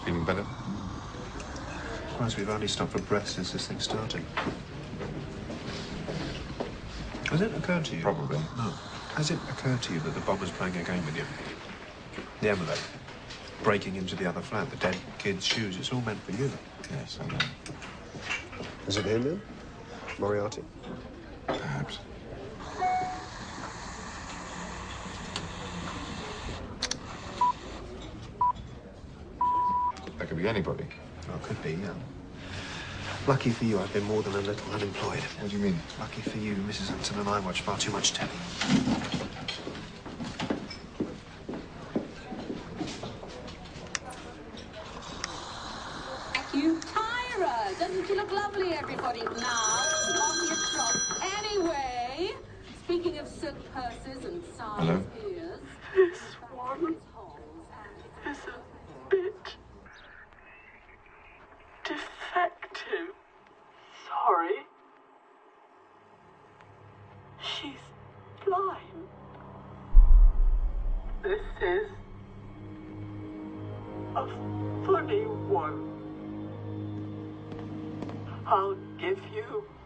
Feeling better? Christ, we've only stopped for breath since this thing started. Has it occurred to you? Probably. No. Has it occurred to you that the bomber's playing a game with you? The envelope. Breaking into the other flat, the dead kid's shoes, it's all meant for you. Yes, I know. Is it him then? Moriarty? Perhaps. That could be anybody. Well, it could be, yeah. Lucky for you, I've been more than a little unemployed. What do you mean? Lucky for you, Mrs. Hampton and I watch far too much telly. Thank you, Tyra. Doesn't she look lovely, everybody? Now, coffee o'clock. Anyway, speaking of silk purses and size ears... This one is a bit defective. Sorry. She's blind. This is a funny one. I'll give you